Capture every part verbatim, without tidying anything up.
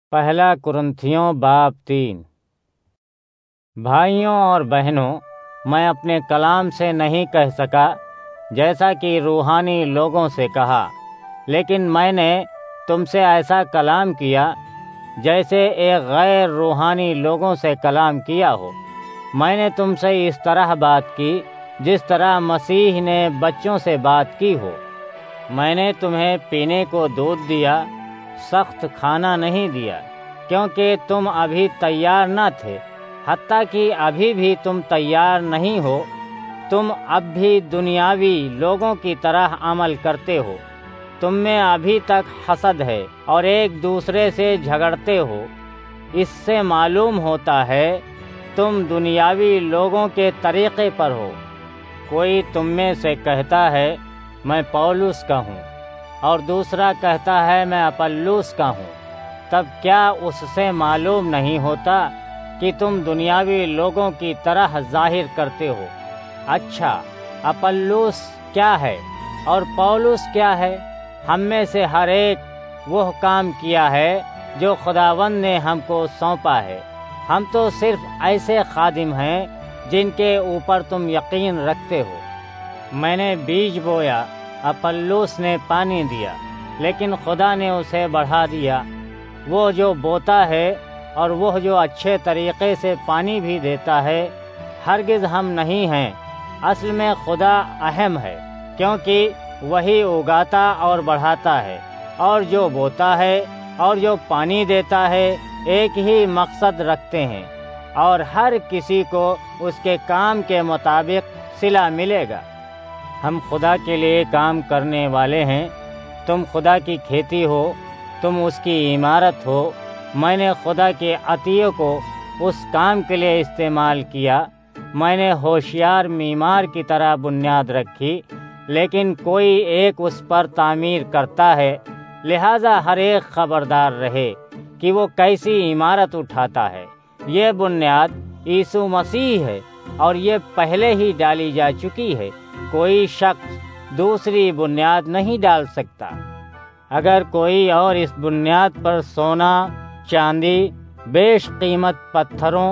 پہلا کرنتھیوں باب تین۔ بھائیوں اور بہنوں، میں اپنے کلام سے نہیں کہہ سکا جیسا کہ روحانی لوگوں سے کہا، لیکن میں نے تم سے ایسا کلام کیا جیسے ایک غیر روحانی لوگوں سے کلام کیا ہو۔ میں نے تم سے اس طرح بات کی جس طرح مسیح نے بچوں سے بات کی ہو۔ میں نے تمہیں پینے کو دودھ دیا، سخت کھانا نہیں دیا، کیونکہ تم ابھی تیار نہ تھے، حتیٰ کہ ابھی بھی تم تیار نہیں ہو۔ تم اب بھی دنیاوی لوگوں کی طرح عمل کرتے ہو۔ تم میں ابھی تک حسد ہے اور ایک دوسرے سے جھگڑتے ہو۔ اس سے معلوم ہوتا ہے تم دنیاوی لوگوں کے طریقے پر ہو۔ کوئی تم میں سے کہتا ہے میں پولس کا ہوں، اور دوسرا کہتا ہے میں اپلوس کا ہوں، تب کیا اس سے معلوم نہیں ہوتا کہ تم دنیاوی لوگوں کی طرح ظاہر کرتے ہو؟ اچھا، اپلوس کیا ہے اور پولس کیا ہے؟ ہم میں سے ہر ایک وہ کام کیا ہے جو خداوند نے ہم کو سونپا ہے۔ ہم تو صرف ایسے خادم ہیں جن کے اوپر تم یقین رکھتے ہو۔ میں نے بیج بویا، اپلوس نے پانی دیا، لیکن خدا نے اسے بڑھا دیا۔ وہ جو بوتا ہے اور وہ جو اچھے طریقے سے پانی بھی دیتا ہے، ہرگز ہم نہیں ہیں، اصل میں خدا اہم ہے، کیونکہ وہی اگاتا اور بڑھاتا ہے۔ اور جو بوتا ہے اور جو پانی دیتا ہے ایک ہی مقصد رکھتے ہیں، اور ہر کسی کو اس کے کام کے مطابق صلہ ملے گا۔ ہم خدا کے لیے کام کرنے والے ہیں۔ تم خدا کی کھیتی ہو، تم اس کی عمارت ہو۔ میں نے خدا کے عطیے کو اس کام کے لیے استعمال کیا۔ میں نے ہوشیار معمار کی طرح بنیاد رکھی، لیکن کوئی ایک اس پر تعمیر کرتا ہے۔ لہذا ہر ایک خبردار رہے کہ وہ کیسی عمارت اٹھاتا ہے۔ یہ بنیاد یسوع مسیح ہے، اور یہ پہلے ہی ڈالی جا چکی ہے۔ کوئی شخص دوسری بنیاد نہیں ڈال سکتا۔ اگر کوئی اور اس بنیاد پر سونا، چاندی، بیش قیمت پتھروں،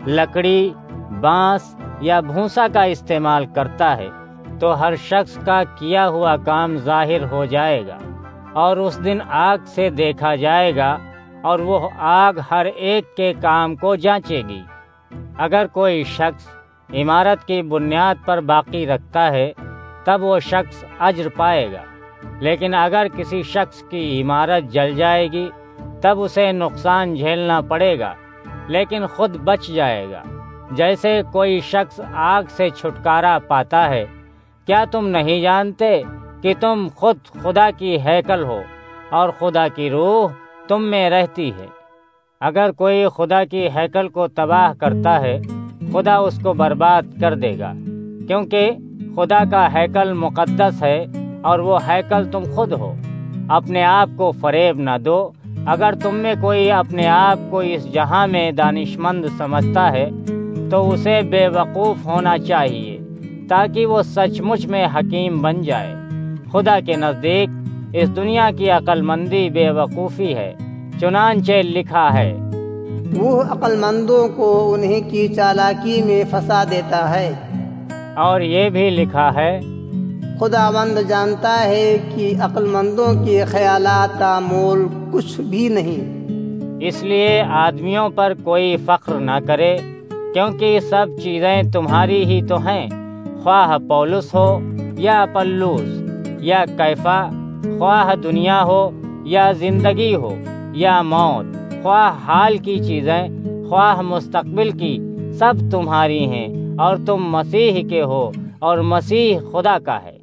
لکڑی، بانس یا بھوسا کا استعمال کرتا ہے، تو ہر شخص کا کیا ہوا کام ظاہر ہو جائے گا، اور اس دن آگ سے دیکھا جائے گا، اور وہ آگ ہر ایک کے کام کو جانچے گی۔ اگر کوئی شخص عمارت کی بنیاد پر باقی رکھتا ہے، تب وہ شخص اجر پائے گا، لیکن اگر کسی شخص کی عمارت جل جائے گی تب اسے نقصان جھیلنا پڑے گا، لیکن خود بچ جائے گا، جیسے کوئی شخص آگ سے چھٹکارا پاتا ہے۔ کیا تم نہیں جانتے کہ تم خود خدا کی ہیکل ہو اور خدا کی روح تم میں رہتی ہے؟ اگر کوئی خدا کی ہیکل کو تباہ کرتا ہے، خدا اس کو برباد کر دے گا، کیونکہ خدا کا ہیکل مقدس ہے اور وہ ہیکل تم خود ہو۔ اپنے آپ کو فریب نہ دو۔ اگر تم میں کوئی اپنے آپ کو اس جہاں میں دانش مند سمجھتا ہے تو اسے بے وقوف ہونا چاہیے، تاکہ وہ سچ مچ میں حکیم بن جائے۔ خدا کے نزدیک اس دنیا کی عقل مندی بے وقوفی ہے، چنانچہ لکھا ہے، وہ عقل مندوں کو انہیں کی چالاکی میں پھنسا دیتا ہے۔ اور یہ بھی لکھا ہے، خداوند جانتا ہے کہ عقل مندوں کے خیالات کا مول کچھ بھی نہیں۔ اس لیے آدمیوں پر کوئی فخر نہ کرے، کیونکہ سب چیزیں تمہاری ہی تو ہیں، خواہ پولس ہو یا اپلوس یا کیفا، خواہ دنیا ہو یا زندگی ہو یا موت، خواہ حال کی چیزیں خواہ مستقبل کی، سب تمہاری ہیں، اور تم مسیح کے ہو اور مسیح خدا کا ہے۔